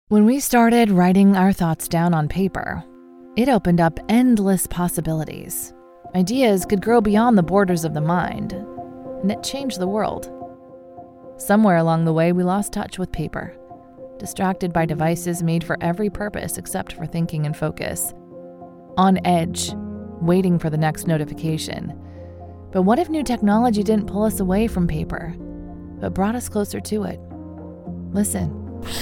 When we started writing our thoughts down on paper, it opened up endless possibilities. Ideas could grow beyond the borders of the mind, and it changed the world. Somewhere along the way, we lost touch with paper, distracted by devices made for every purpose except for thinking and focus. On edge, waiting for the next notification. But what if new technology didn't pull us away from paper, but brought us closer to it? Listen.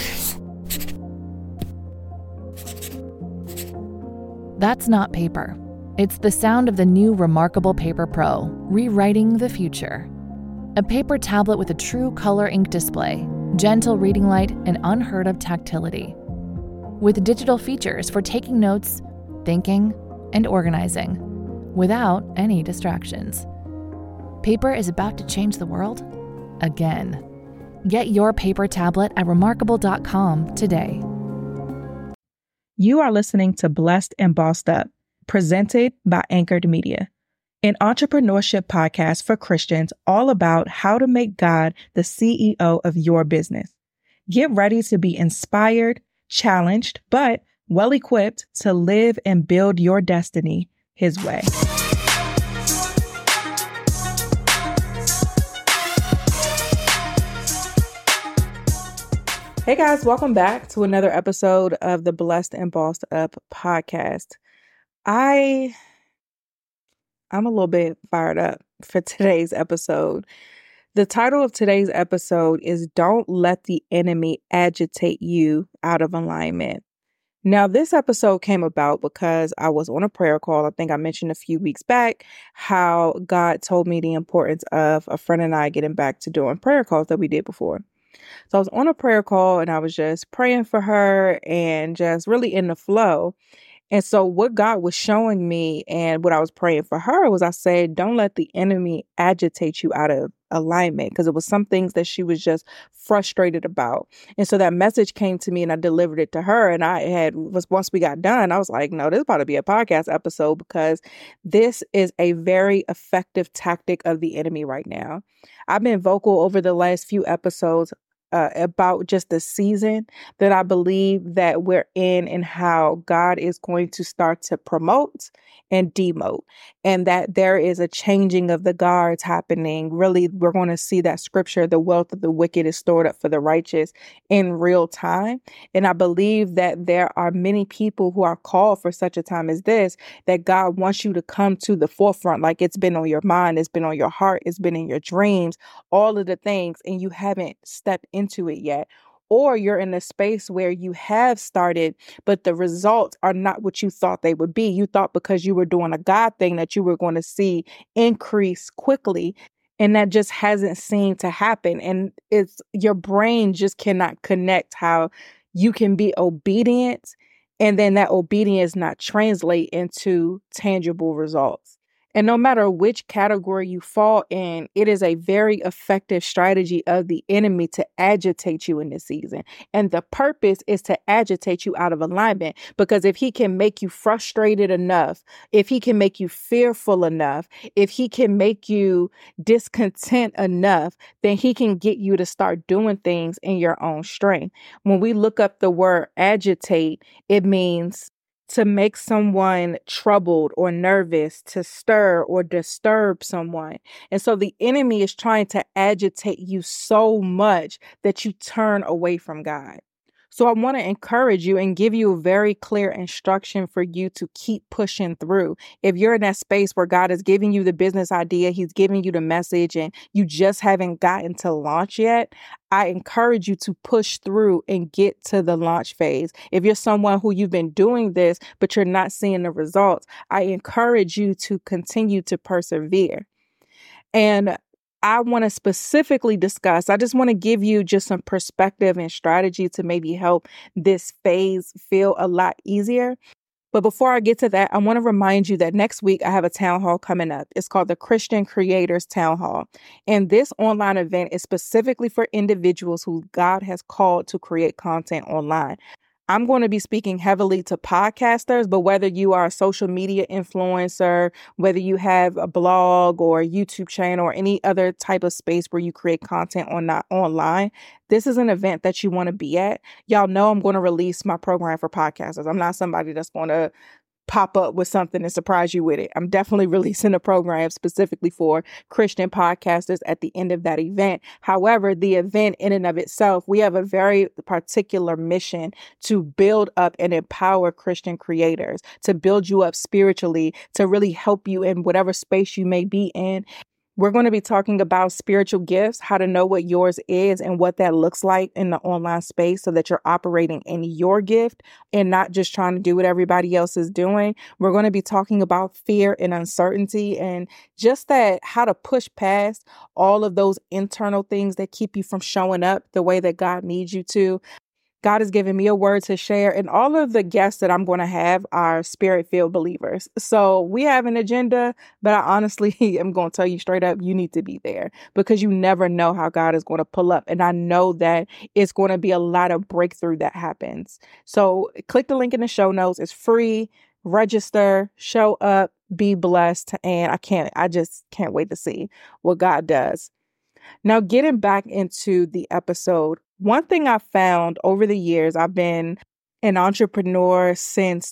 That's not paper. It's the sound of the new Remarkable Paper Pro, rewriting the future. A paper tablet with a true color ink display, gentle reading light, and unheard of tactility. With digital features for taking notes, thinking, and organizing, without any distractions. Paper is about to change the world again. Get your paper tablet at remarkable.com today. You are listening to Blessed and Bossed Up, presented by Anchored Media, an entrepreneurship podcast for Christians all about how to make God the CEO of your business. Get ready to be inspired, challenged, but well-equipped to live and build your destiny His way. Hey guys, welcome back to another episode of the Blessed and Bossed Up podcast. I'm a little bit fired up for today's episode. The title of today's episode is Don't Let the Enemy Agitate You Out of Alignment. Now, this episode came about because I was on a prayer call. I think I mentioned a few weeks back how God told me the importance of a friend and I getting back to doing prayer calls that we did before. So I was on a prayer call and I was just praying for her and just really in the flow. And so what God was showing me and what I was praying for her was I said, don't let the enemy agitate you out of alignment, because it was some things that she was just frustrated about. And so that message came to me and I delivered it to her. And once we got done, I was like, no, this is about to be a podcast episode because this is a very effective tactic of the enemy right now. I've been vocal over the last few episodes about just the season that I believe that we're in and how God is going to start to promote and demote, and that there is a changing of the guards happening. Really, we're going to see that scripture, the wealth of the wicked is stored up for the righteous, in real time. And I believe that there are many people who are called for such a time as this, that God wants you to come to the forefront, like it's been on your mind, it's been on your heart, it's been in your dreams, all of the things, and you haven't stepped into it yet. Or you're in a space where you have started, but the results are not what you thought they would be. You thought because you were doing a God thing that you were going to see increase quickly. And that just hasn't seemed to happen. And it's your brain just cannot connect how you can be obedient and then that obedience not translate into tangible results. And no matter which category you fall in, it is a very effective strategy of the enemy to agitate you in this season. And the purpose is to agitate you out of alignment, because if he can make you frustrated enough, if he can make you fearful enough, if he can make you discontent enough, then he can get you to start doing things in your own strength. When we look up the word agitate, it means to make someone troubled or nervous, to stir or disturb someone. And so the enemy is trying to agitate you so much that you turn away from God. So I want to encourage you and give you a very clear instruction for you to keep pushing through. If you're in that space where God is giving you the business idea, he's giving you the message, and you just haven't gotten to launch yet, I encourage you to push through and get to the launch phase. If you're someone who you've been doing this, but you're not seeing the results, I encourage you to continue to persevere. And I want to specifically discuss, I just want to give you just some perspective and strategy to maybe help this phase feel a lot easier. But before I get to that, I want to remind you that next week I have a town hall coming up. It's called the Christian Creators Town Hall. And this online event is specifically for individuals who God has called to create content online. I'm going to be speaking heavily to podcasters, but whether you are a social media influencer, whether you have a blog or a YouTube channel or any other type of space where you create content online, this is an event that you want to be at. Y'all know I'm going to release my program for podcasters. I'm not somebody that's going to pop up with something and surprise you with it. I'm definitely releasing a program specifically for Christian podcasters at the end of that event. However, the event in and of itself, we have a very particular mission to build up and empower Christian creators, to build you up spiritually, to really help you in whatever space you may be in. We're going to be talking about spiritual gifts, how to know what yours is and what that looks like in the online space so that you're operating in your gift and not just trying to do what everybody else is doing. We're going to be talking about fear and uncertainty and just that, how to push past all of those internal things that keep you from showing up the way that God needs you to. God has given me a word to share, and all of the guests that I'm going to have are spirit-filled believers. So we have an agenda, but I honestly am going to tell you straight up, you need to be there because you never know how God is going to pull up. And I know that it's going to be a lot of breakthrough that happens. So click the link in the show notes. It's free. Register, show up, be blessed. And I just can't wait to see what God does. Now, getting back into the episode, one thing I found over the years, I've been an entrepreneur since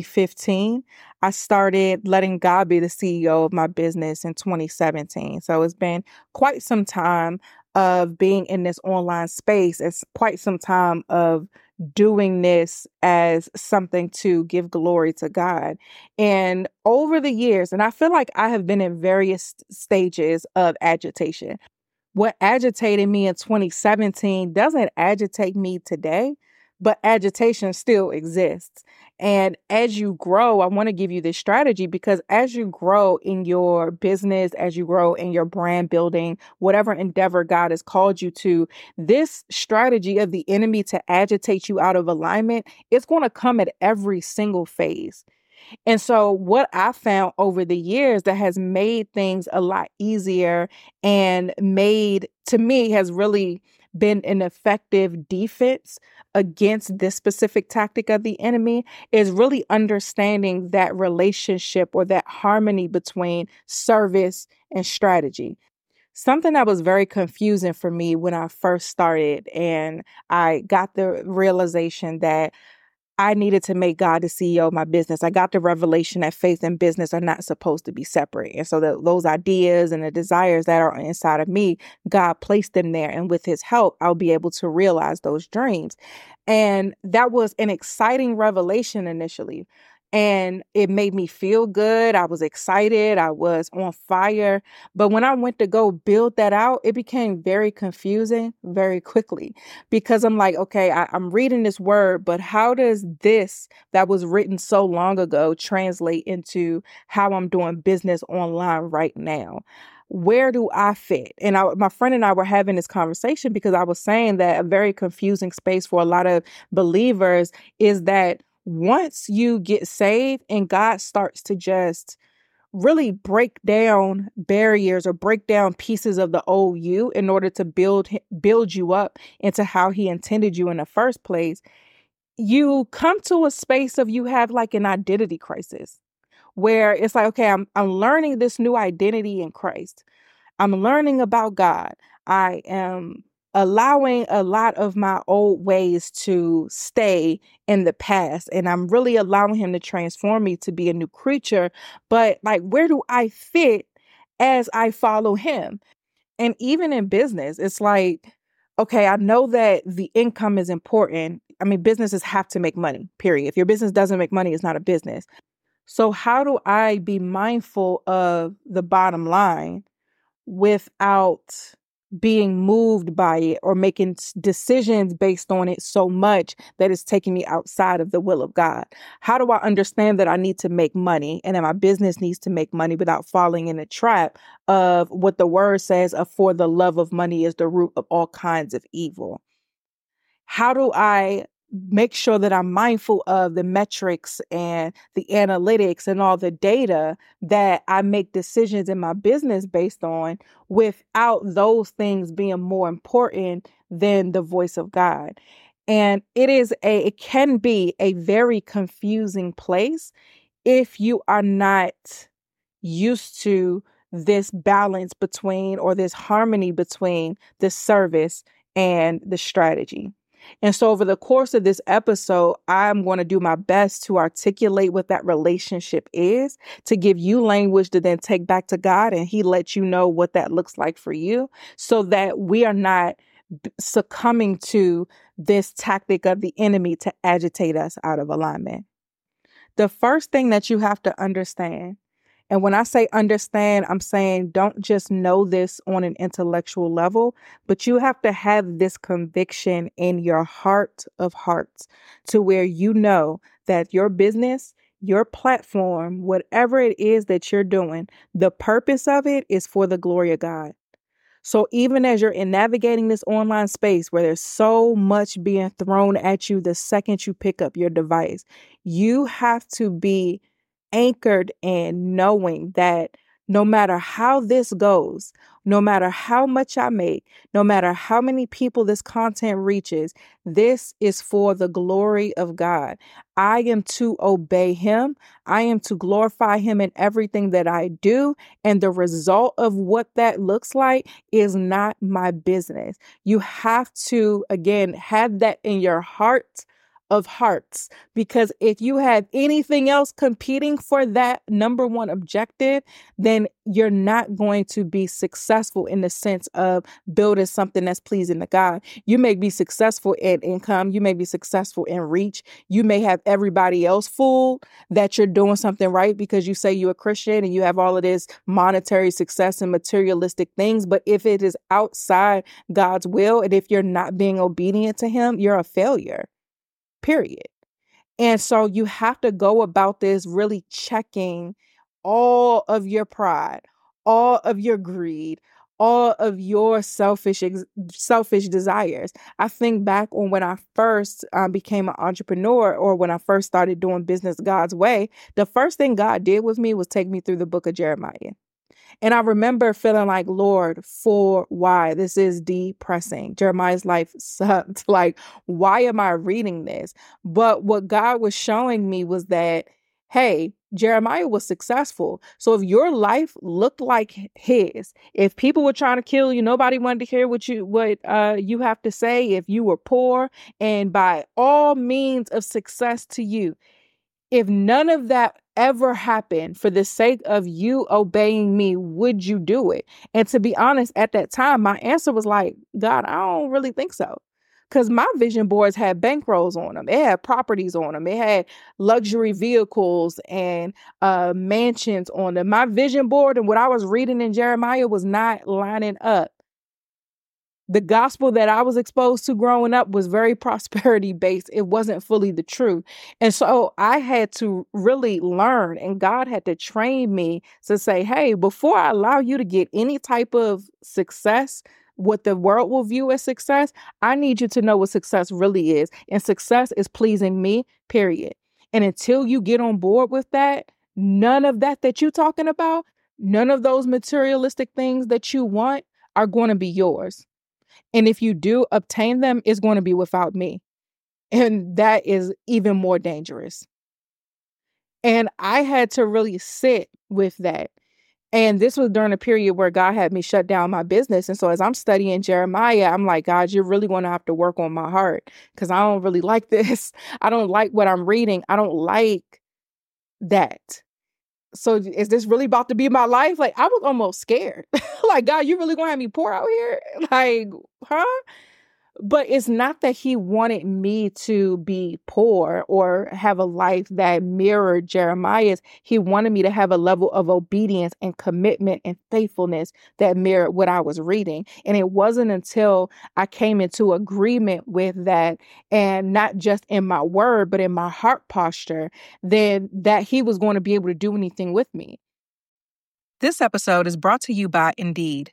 2015. I started letting God be the CEO of my business in 2017. So it's been quite some time of being in this online space. It's quite some time of doing this as something to give glory to God. And over the years, and I feel like I have been in various stages of agitation. What agitated me in 2017 doesn't agitate me today, but agitation still exists. And as you grow, I want to give you this strategy because as you grow in your business, as you grow in your brand building, whatever endeavor God has called you to, this strategy of the enemy to agitate you out of alignment, it's going to come at every single phase. And so what I found over the years that has made things a lot easier and made, to me, has really been an effective defense against this specific tactic of the enemy is really understanding that relationship or that harmony between service and strategy. Something that was very confusing for me when I first started and I got the realization that I needed to make God the CEO of my business. I got the revelation that faith and business are not supposed to be separate. And so those ideas and the desires that are inside of me, God placed them there. And with his help, I'll be able to realize those dreams. And that was an exciting revelation initially. And it made me feel good. I was excited. I was on fire. But when I went to go build that out, it became very confusing very quickly because I'm like, okay, I'm reading this word, but how does this that was written so long ago translate into how I'm doing business online right now? Where do I fit? And my friend and I were having this conversation because I was saying that a very confusing space for a lot of believers is that once you get saved and God starts to just really break down barriers or break down pieces of the old you in order to build you up into how he intended you in the first place, you come to a space of you have like an identity crisis where it's like, okay, I'm learning this new identity in Christ. I'm learning about God. I am allowing a lot of my old ways to stay in the past. And I'm really allowing him to transform me to be a new creature. But like, where do I fit as I follow him? And even in business, it's like, okay, I know that the income is important. I mean, businesses have to make money, period. If your business doesn't make money, it's not a business. So how do I be mindful of the bottom line without being moved by it or making decisions based on it so much that it's taking me outside of the will of God? How do I understand that I need to make money and that my business needs to make money without falling in the trap of what the word says of for the love of money is the root of all kinds of evil? How do I make sure that I'm mindful of the metrics and the analytics and all the data that I make decisions in my business based on without those things being more important than the voice of God? And it can be a very confusing place if you are not used to this balance between, or this harmony between, the service and the strategy. And so over the course of this episode, I'm going to do my best to articulate what that relationship is, to give you language to then take back to God, and He lets you know what that looks like for you, so that we are not succumbing to this tactic of the enemy to agitate us out of alignment. The first thing that you have to understand, and when I say understand, I'm saying don't just know this on an intellectual level, but you have to have this conviction in your heart of hearts, to where you know that your business, your platform, whatever it is that you're doing, the purpose of it is for the glory of God. So even as you're in navigating this online space where there's so much being thrown at you the second you pick up your device, you have to be anchored in knowing that no matter how this goes, no matter how much I make, no matter how many people this content reaches, this is for the glory of God. I am to obey Him. I am to glorify Him in everything that I do. And the result of what that looks like is not my business. You have to, again, have that in your heart of hearts, because if you have anything else competing for that number one objective, then you're not going to be successful in the sense of building something that's pleasing to God. You may be successful in income. You may be successful in reach. You may have everybody else fooled that you're doing something right because you say you're a Christian and you have all of this monetary success and materialistic things. But if it is outside God's will, and if you're not being obedient to Him, you're a failure. Period. And so you have to go about this really checking all of your pride, all of your greed, all of your selfish desires. I think back on when I first became an entrepreneur, or when I first started doing business God's way, the first thing God did with me was take me through the book of Jeremiah. And I remember feeling like, Lord, for why? This is depressing. Jeremiah's life sucked. Like, why am I reading this? But what God was showing me was that, hey, Jeremiah was successful. So if your life looked like his, if people were trying to kill you, nobody wanted to hear what you have to say, if you were poor and by all means of success to you, if none of that ever happened for the sake of you obeying me, would you do it? And to be honest, at that time, my answer was like, God, I don't really think so. Because my vision boards had bankrolls on them. It had properties on them. It had luxury vehicles and mansions on them. My vision board and what I was reading in Jeremiah was not lining up. The gospel that I was exposed to growing up was very prosperity based. It wasn't fully the truth. And so I had to really learn, and God had to train me to say, hey, before I allow you to get any type of success, what the world will view as success, I need you to know what success really is. And success is pleasing me, period. And until you get on board with that, none of that you're talking about, none of those materialistic things that you want are going to be yours. And if you do obtain them, it's going to be without me. And that is even more dangerous. And I had to really sit with that. And this was during a period where God had me shut down my business. And so as I'm studying Jeremiah, I'm like, God, you're really going to have to work on my heart, because I don't really like this. I don't like what I'm reading. I don't like that. So is this really about to be my life? Like, I was almost scared. Like, God, you really gonna have me poor out here? Like, huh? But it's not that He wanted me to be poor or have a life that mirrored Jeremiah's. He wanted me to have a level of obedience and commitment and faithfulness that mirrored what I was reading. And it wasn't until I came into agreement with that, and not just in my word, but in my heart posture, then that He was going to be able to do anything with me. This episode is brought to you by Indeed.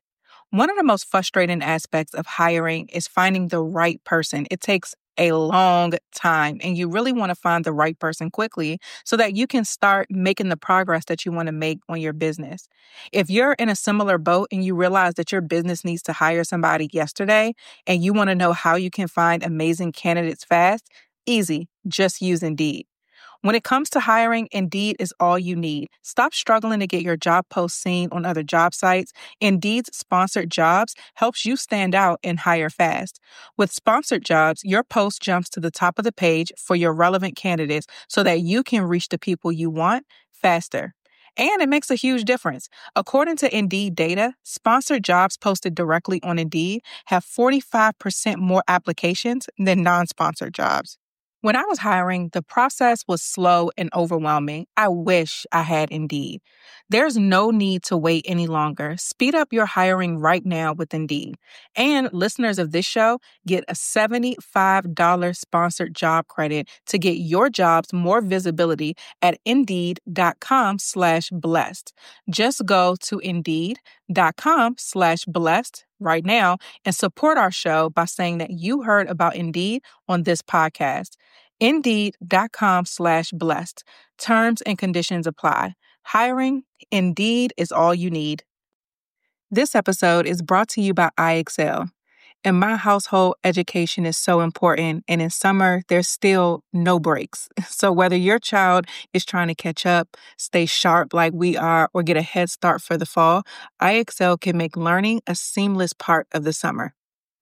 One of the most frustrating aspects of hiring is finding the right person. It takes a long time, and you really want to find the right person quickly so that you can start making the progress that you want to make on your business. If you're in a similar boat and you realize that your business needs to hire somebody yesterday and you want to know how you can find amazing candidates fast, easy, just use Indeed. When it comes to hiring, Indeed is all you need. Stop struggling to get your job post seen on other job sites. Indeed's sponsored jobs helps you stand out and hire fast. With sponsored jobs, your post jumps to the top of the page for your relevant candidates so that you can reach the people you want faster. And it makes a huge difference. According to Indeed data, sponsored jobs posted directly on Indeed have 45% more applications than non-sponsored jobs. When I was hiring, the process was slow and overwhelming. I wish I had Indeed. There's no need to wait any longer. Speed up your hiring right now with Indeed. And listeners of this show get a $75 sponsored job credit to get your jobs more visibility at Indeed.com/blessed. Just go to Indeed.com/blessed right now and support our show by saying that you heard about Indeed on this podcast. Indeed.com/blessed. Terms and conditions apply. Hiring, Indeed is all you need. This episode is brought to you by IXL. In my household, education is so important, and in summer, there's still no breaks. So whether your child is trying to catch up, stay sharp like we are, or get a head start for the fall, IXL can make learning a seamless part of the summer.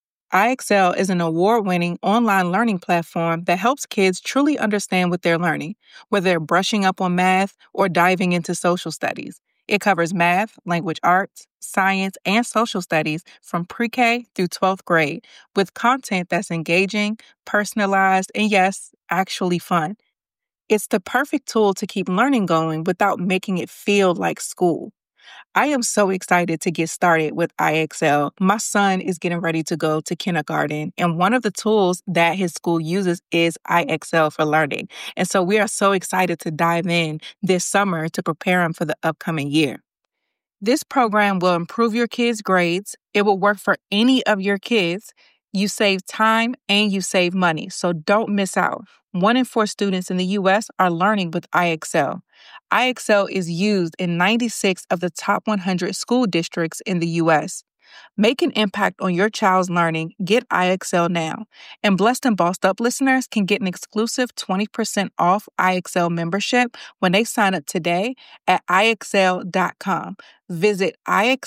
IXL is an award-winning online learning platform that helps kids truly understand what they're learning, whether they're brushing up on math or diving into social studies. It covers math, language arts, science, and social studies from pre-K through 12th grade with content that's engaging, personalized, and yes, actually fun. It's the perfect tool to keep learning going without making it feel like school. I am so excited to get started with IXL. My son is getting ready to go to kindergarten, and one of the tools that his school uses is IXL for learning. And so we are so excited to dive in this summer to prepare him for the upcoming year. This program will improve your kids' grades. It will work for any of your kids. You save time and you save money, so don't miss out. 1 in 4 students in the U.S. are learning with IXL. IXL is used in 96 of the top 100 school districts in the U.S. Make an impact on your child's learning. Get IXL now. And Blessed and Bossed Up listeners can get an exclusive 20% off IXL membership when they sign up today at IXL.com. Visit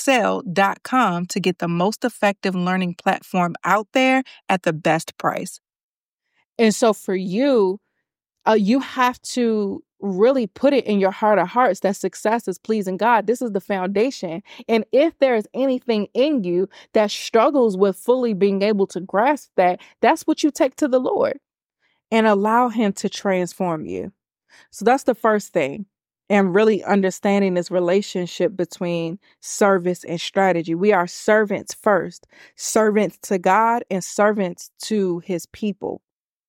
IXL.com to get the most effective learning platform out there at the best price. And so for you, you have to really put it in your heart of hearts that success is pleasing God. This is the foundation. And if there's anything in you that struggles with fully being able to grasp that, that's what you take to the Lord and allow Him to transform you. So that's the first thing. And really understanding this relationship between service and strategy. We are servants first, servants to God and servants to His people.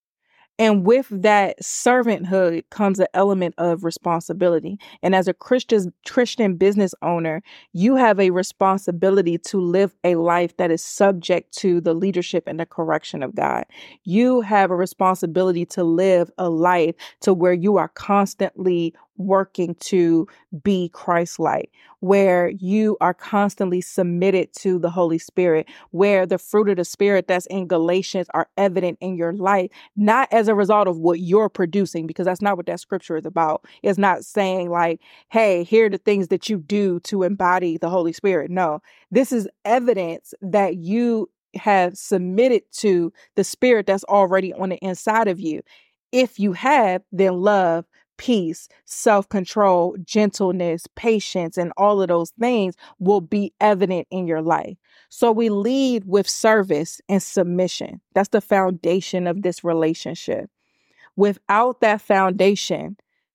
And with that servanthood comes an element of responsibility. And as a Christian business owner, you have a responsibility to live a life that is subject to the leadership and the correction of God. You have a responsibility to live a life to where you are constantly working to be Christ-like, where you are constantly submitted to the Holy Spirit, where the fruit of the Spirit that's in Galatians are evident in your life, not as a result of what you're producing, because that's not what that scripture is about. It's not saying like, hey, here are the things that you do to embody the Holy Spirit. No, this is evidence that you have submitted to the Spirit that's already on the inside of you. If you have, then love, peace, self-control, gentleness, patience, and all of those things will be evident in your life. So we lead with service and submission. That's the foundation of this relationship. Without that foundation,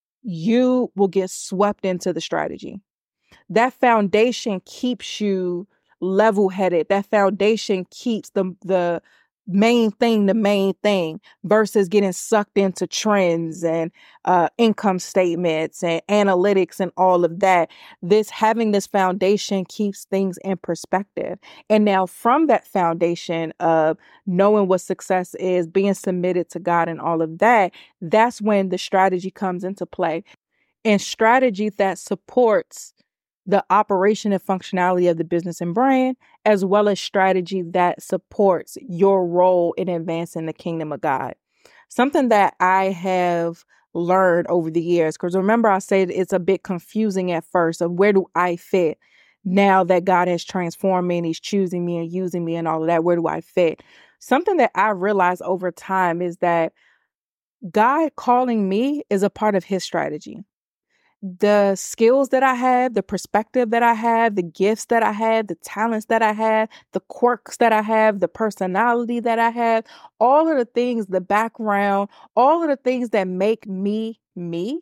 you will get swept into the strategy. That foundation keeps you level-headed. That foundation keeps the the main thing versus getting sucked into trends and income statements and analytics and all of that. Having this foundation keeps things in perspective. And now from that foundation of knowing what success is, being submitted to God and all of that, that's when the strategy comes into play. And strategy that supports the operation and functionality of the business and brand, as well as strategy that supports your role in advancing the kingdom of God. Something that I have learned over the years, because remember I said it's a bit confusing at first of where do I fit now that God has transformed me and he's choosing me and using me and all of that, where do I fit? Something that I realized over time is that God calling me is a part of his strategy. The skills that I have, the perspective that I have, the gifts that I have, the talents that I have, the quirks that I have, the personality that I have, all of the things, the background, all of the things that make me me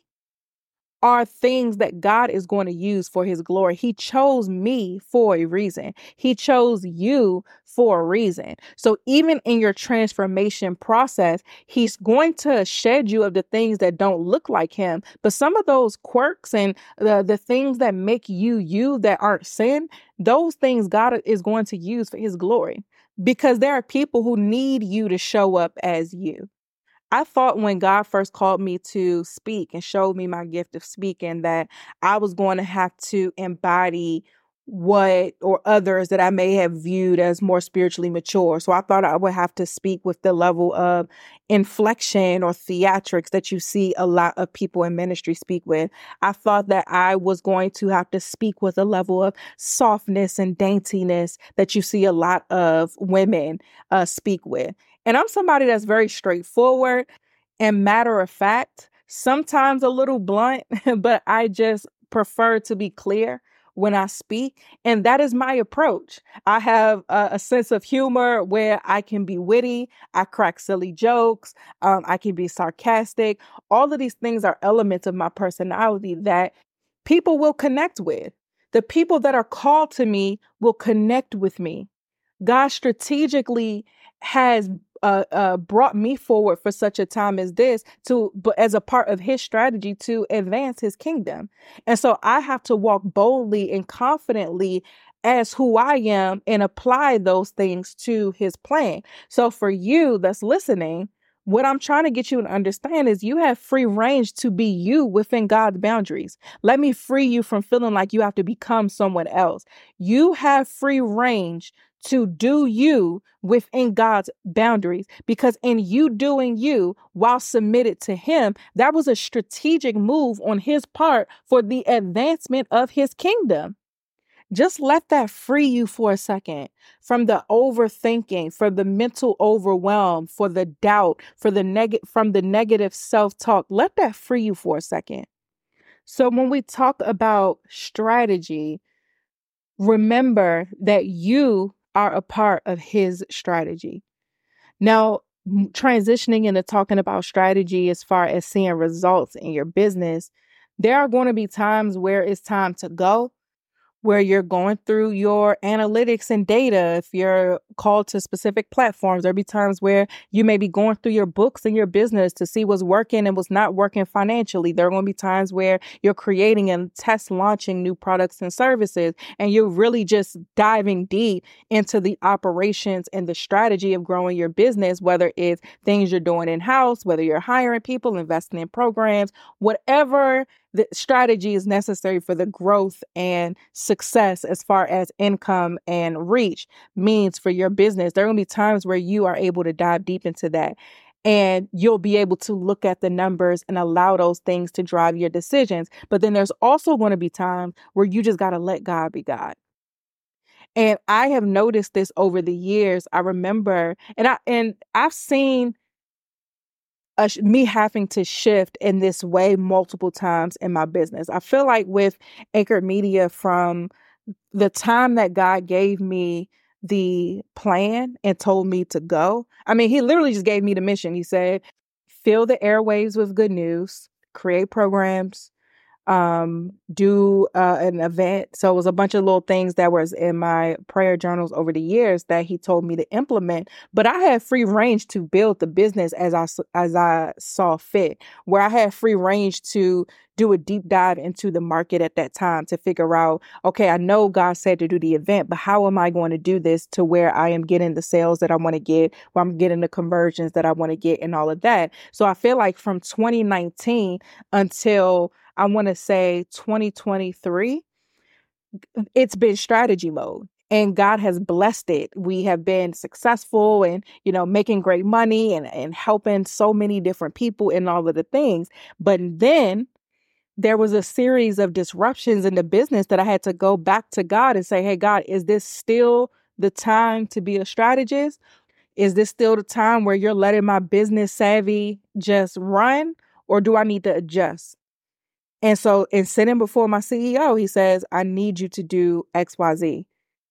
are things that God is going to use for his glory. He chose me for a reason. He chose you for a reason. So even in your transformation process, he's going to shed you of the things that don't look like him. But some of those quirks and the things that make you that aren't sin, those things God is going to use for his glory, because there are people who need you to show up as you. I thought when God first called me to speak and showed me my gift of speaking that I was going to have to embody what or others that I may have viewed as more spiritually mature. So I thought I would have to speak with the level of inflection or theatrics that you see a lot of people in ministry speak with. I thought that I was going to have to speak with a level of softness and daintiness that you see a lot of women speak with. And I'm somebody that's very straightforward and matter of fact, sometimes a little blunt, but I just prefer to be clear when I speak. And that is my approach. I have a sense of humor where I can be witty. I crack silly jokes. I can be sarcastic. All of these things are elements of my personality that people will connect with. The people that are called to me will connect with me. God strategically has brought me forward for such a time as this but as a part of his strategy to advance his kingdom. And so I have to walk boldly and confidently as who I am and apply those things to his plan. So for you that's listening, what I'm trying to get you to understand is you have free range to be you within God's boundaries. Let me free you from feeling like you have to become someone else. You have free range to do you within God's boundaries, because in you doing you while submitted to him, that was a strategic move on his part for the advancement of his kingdom. Just let that free you for a second from the overthinking, for the mental overwhelm, for the doubt, from the negative self-talk. Let that free you for a second. So when we talk about strategy, remember that you are a part of his strategy. Now, transitioning into talking about strategy as far as seeing results in your business, there are going to be times where it's time to go, where you're going through your analytics and data. If you're called to specific platforms, there'll be times where you may be going through your books and your business to see what's working and what's not working financially. There are going to be times where you're creating and test launching new products and services, and you're really just diving deep into the operations and the strategy of growing your business, whether it's things you're doing in-house, whether you're hiring people, investing in programs, whatever the strategy is necessary for the growth and success as far as income and reach means for your business. There are going to be times where you are able to dive deep into that, and you'll be able to look at the numbers and allow those things to drive your decisions. But then there's also going to be times where you just got to let God be God. And I have noticed this over the years. I remember, and I've seen me having to shift in this way multiple times in my business. I feel like with Anchored Media, from the time that God gave me the plan and told me to go, I mean, he literally just gave me the mission. He said, fill the airwaves with good news, create programs, do an event. So it was a bunch of little things that was in my prayer journals over the years that he told me to implement. But I had free range to build the business as I saw fit, where I had free range to do a deep dive into the market at that time to figure out, okay, I know God said to do the event, but how am I going to do this to where I am getting the sales that I want to get, where I'm getting the conversions that I want to get and all of that. So I feel like from 2019 until I want to say 2023, it's been strategy mode. And God has blessed it. We have been successful and, making great money and helping so many different people and all of the things. But then there was a series of disruptions in the business that I had to go back to God and say, hey, God, is this still the time to be a strategist? Is this still the time where you're letting my business savvy just run? Or do I need to adjust? And so in sitting before my CEO, he says, I need you to do XYZ.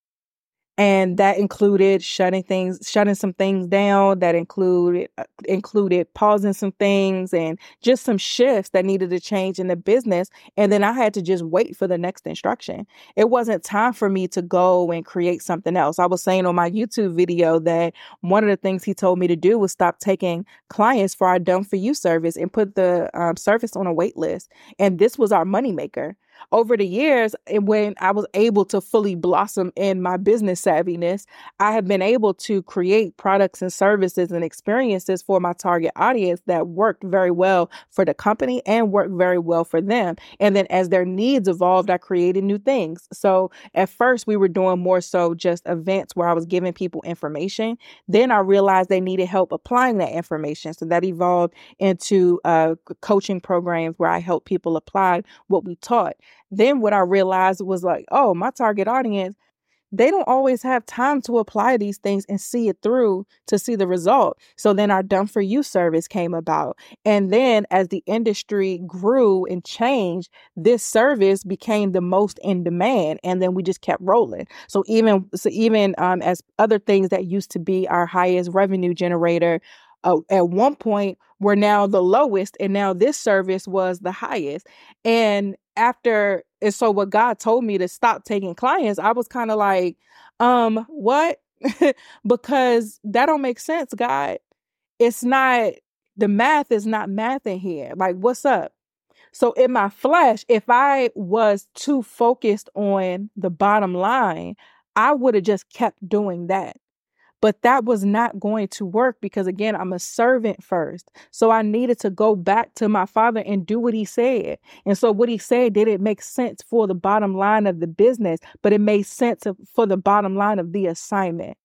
And that included shutting some things down. That included pausing some things and just some shifts that needed to change in the business. And then I had to just wait for the next instruction. It wasn't time for me to go and create something else. I was saying on my YouTube video that one of the things he told me to do was stop taking clients for our Done For You service and put the service on a wait list. And this was our moneymaker. Over the years, when I was able to fully blossom in my business savviness, I have been able to create products and services and experiences for my target audience that worked very well for the company and worked very well for them. And then as their needs evolved, I created new things. So at first, we were doing more so just events where I was giving people information. Then I realized they needed help applying that information. So that evolved into coaching programs where I help people apply what we taught. Then what I realized was like, oh, my target audience, they don't always have time to apply these things and see it through to see the result. So then our Done For You service came about. And then as the industry grew and changed, this service became the most in demand. And then we just kept rolling. So even as other things that used to be our highest revenue generator, at one point were now the lowest, and now this service was the highest. And so what God told me to stop taking clients, I was kind of like, what? Because that don't make sense, God. The math is not math in here. Like, what's up? So in my flesh, if I was too focused on the bottom line, I would have just kept doing that. But that was not going to work because, again, I'm a servant first. So I needed to go back to my father and do what he said. And so what he said didn't make sense for the bottom line of the business, but it made sense for the bottom line of the assignment.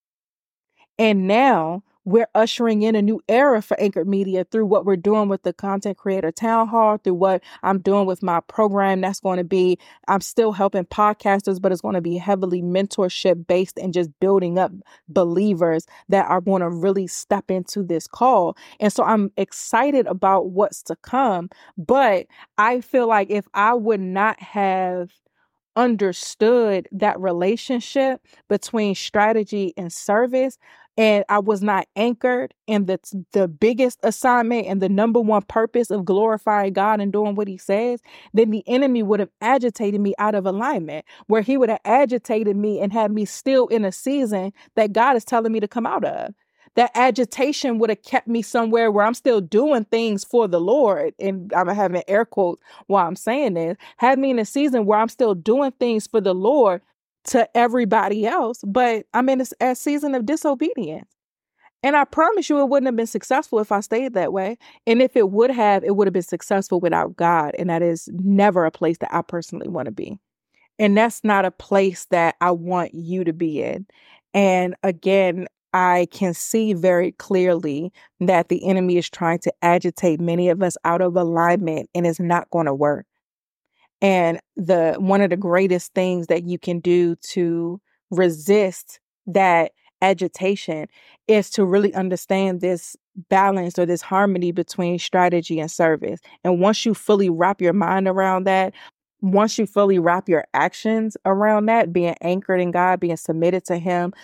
And now we're ushering in a new era for Anchored Media through what we're doing with the Content Creator Town Hall, through what I'm doing with my program. I'm still helping podcasters, but it's going to be heavily mentorship based and just building up believers that are going to really step into this call. And so I'm excited about what's to come. But I feel like if I would not have understood that relationship between strategy and service, and I was not anchored in the biggest assignment and the number one purpose of glorifying God and doing what he says, then the enemy would have agitated me out of alignment, where he would have agitated me and had me still in a season that God is telling me to come out of. That agitation would have kept me somewhere where I'm still doing things for the Lord. And I'm having air quotes while I'm saying this. Had me in a season where I'm still doing things for the Lord to everybody else, but I'm in a season of disobedience. And I promise you it wouldn't have been successful if I stayed that way. And if it would have been successful without God. And that is never a place that I personally want to be. And that's not a place that I want you to be in. And again, I can see very clearly that the enemy is trying to agitate many of us out of alignment, and it's not going to work. And one of the greatest things that you can do to resist that agitation is to really understand this balance or this harmony between strategy and service. And once you fully wrap your mind around that, once you fully wrap your actions around that, being anchored in God, being submitted to him,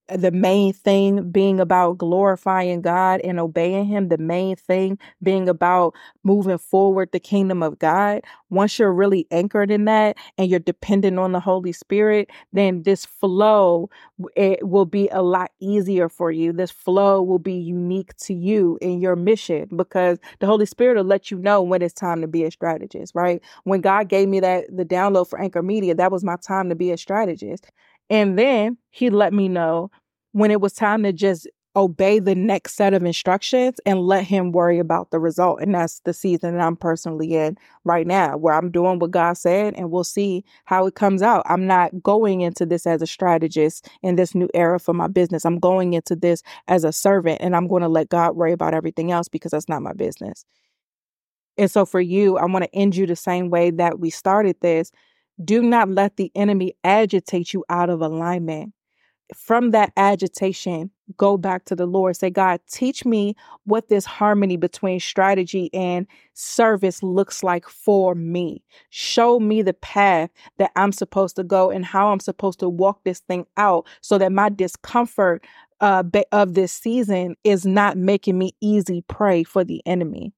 the main thing being about glorifying God and obeying him, the main thing being about moving forward the kingdom of God, once you're really anchored in that and you're dependent on the Holy Spirit, then this flow, it will be a lot easier for you. This flow will be unique to you in your mission, because the Holy Spirit will let you know when it's time to be a strategist, right? When God gave me the download for Anchor Media, that was my time to be a strategist. And then he let me know when it was time to just obey the next set of instructions and let him worry about the result. And that's the season that I'm personally in right now, where I'm doing what God said, and we'll see how it comes out. I'm not going into this as a strategist in this new era for my business. I'm going into this as a servant, and I'm going to let God worry about everything else, because that's not my business. And so for you, I want to end you the same way that we started this. Do not let the enemy agitate you out of alignment. From that agitation, go back to the Lord. Say, God, teach me what this harmony between strategy and service looks like for me. Show me the path that I'm supposed to go and how I'm supposed to walk this thing out, so that my discomfort of this season is not making me easy prey for the enemy.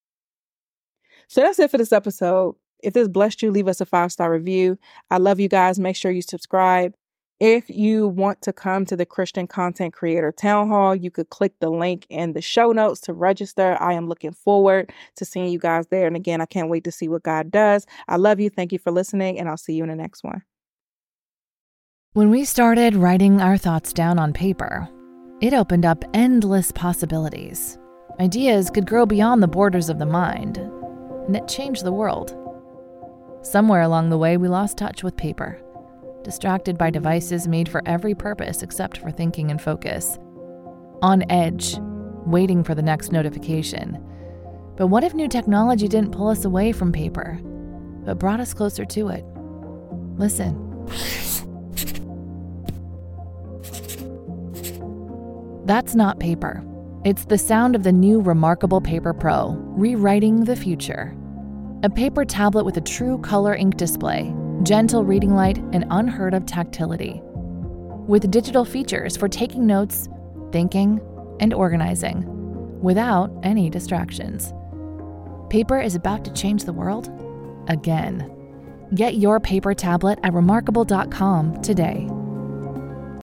So that's it for this episode. If this blessed you, leave us a 5-star review. I love you guys. Make sure you subscribe. If you want to come to the Christian Content Creator Town Hall, you could click the link in the show notes to register. I am looking forward to seeing you guys there. And again, I can't wait to see what God does. I love you. Thank you for listening, and I'll see you in the next one. When we started writing our thoughts down on paper, it opened up endless possibilities. Ideas could grow beyond the borders of the mind, and it changed the world. Somewhere along the way, we lost touch with paper, distracted by devices made for every purpose except for thinking and focus. On edge, waiting for the next notification. But what if new technology didn't pull us away from paper, but brought us closer to it? Listen. That's not paper. It's the sound of the new Remarkable Paper Pro, rewriting the future. A paper tablet with a true color ink display, gentle reading light, and unheard of tactility. With digital features for taking notes, thinking, and organizing, without any distractions. Paper is about to change the world again. Get your paper tablet at remarkable.com today.